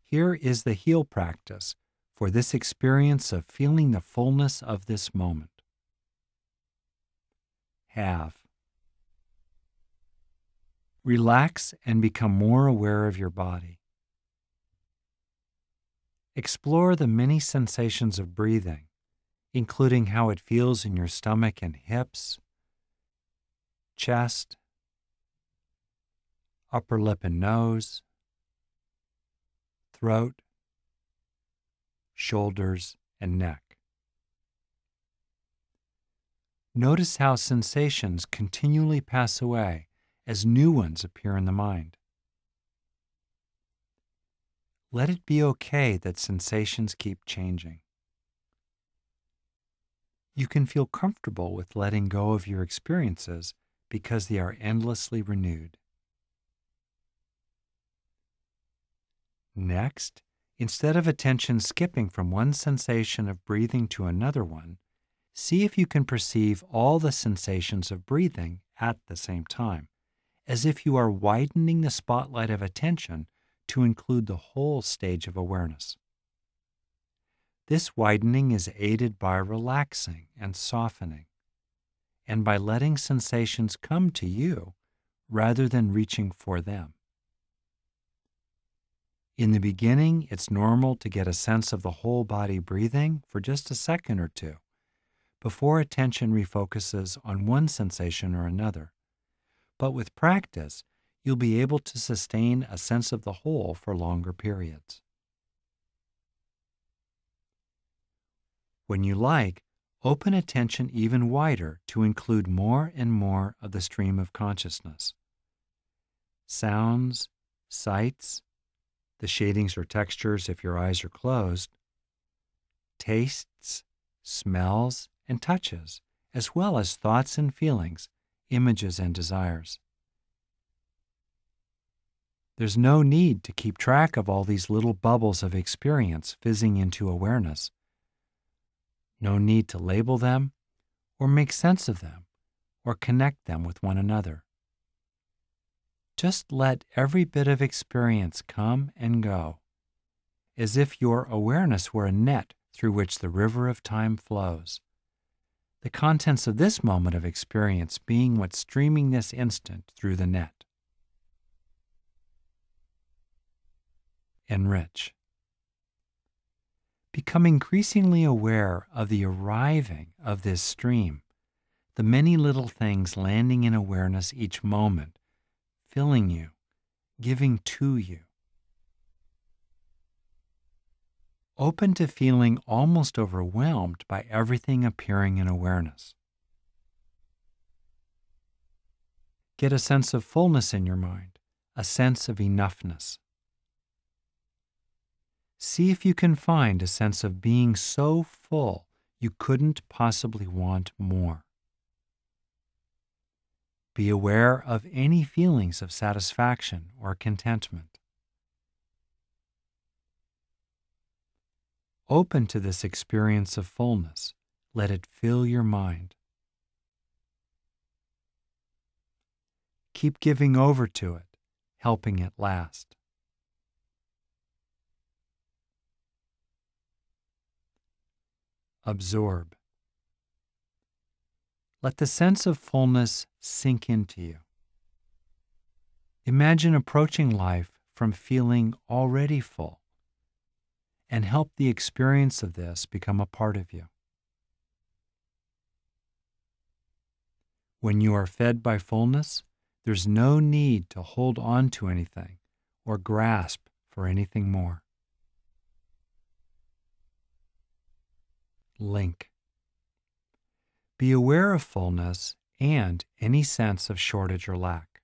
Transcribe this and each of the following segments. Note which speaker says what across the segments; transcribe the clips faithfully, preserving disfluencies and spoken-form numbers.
Speaker 1: Here is the heal practice for this experience of feeling the fullness of this moment. Have. Relax and become more aware of your body. Explore the many sensations of breathing, including how it feels in your stomach and hips, chest, upper lip and nose, throat, shoulders, and neck. Notice how sensations continually pass away as new ones appear in the mind. Let it be okay that sensations keep changing. You can feel comfortable with letting go of your experiences because they are endlessly renewed. Next, instead of attention skipping from one sensation of breathing to another one, see if you can perceive all the sensations of breathing at the same time, as if you are widening the spotlight of attention to include the whole stage of awareness. This widening is aided by relaxing and softening, and by letting sensations come to you rather than reaching for them. In the beginning, it's normal to get a sense of the whole body breathing for just a second or two, before attention refocuses on one sensation or another. But with practice, you'll be able to sustain a sense of the whole for longer periods. When you like, open attention even wider to include more and more of the stream of consciousness. Sounds, sights, the shadings or textures if your eyes are closed, tastes, smells, and touches, as well as thoughts and feelings, images and desires. There's no need to keep track of all these little bubbles of experience fizzing into awareness. No need to label them, or make sense of them, or connect them with one another. Just let every bit of experience come and go, as if your awareness were a net through which the river of time flows. The contents of this moment of experience being what's streaming this instant through the net. Enrich. Become increasingly aware of the arriving of this stream, the many little things landing in awareness each moment, filling you, giving to you. Open to feeling almost overwhelmed by everything appearing in awareness. Get a sense of fullness in your mind, a sense of enoughness. See if you can find a sense of being so full you couldn't possibly want more. Be aware of any feelings of satisfaction or contentment. Open to this experience of fullness. Let it fill your mind. Keep giving over to it, helping it last. Absorb. Let the sense of fullness sink into you. Imagine approaching life from feeling already full, and help the experience of this become a part of you. When you are fed by fullness, there's no need to hold on to anything or grasp for anything more. Link. Be aware of fullness and any sense of shortage or lack.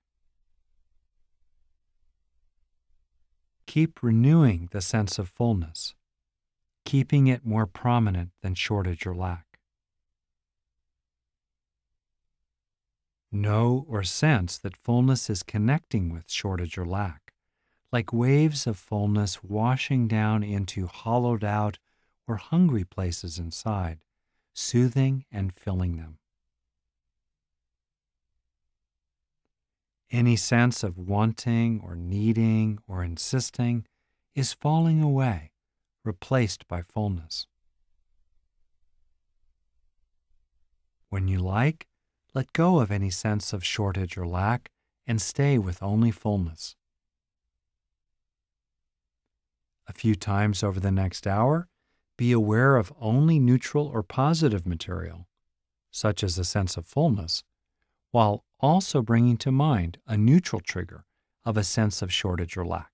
Speaker 1: Keep renewing the sense of fullness, keeping it more prominent than shortage or lack. Know or sense that fullness is connecting with shortage or lack, like waves of fullness washing down into hollowed out or hungry places inside, soothing and filling them. Any sense of wanting or needing or insisting is falling away, replaced by fullness. When you like, let go of any sense of shortage or lack and stay with only fullness. A few times over the next hour, be aware of only neutral or positive material, such as a sense of fullness, while also bringing to mind a neutral trigger of a sense of shortage or lack.